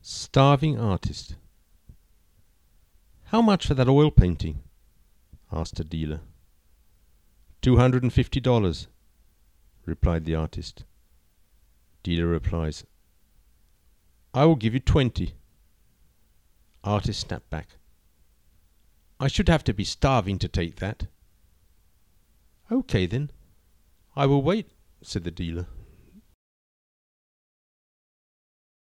Starving artist. "How much for that oil painting?" asked a dealer. $250, replied the artist. Dealer replies, "I will give you 20. Artist snapped back, "I should have to be starving to take that." "Okay then, I will wait," said the dealer.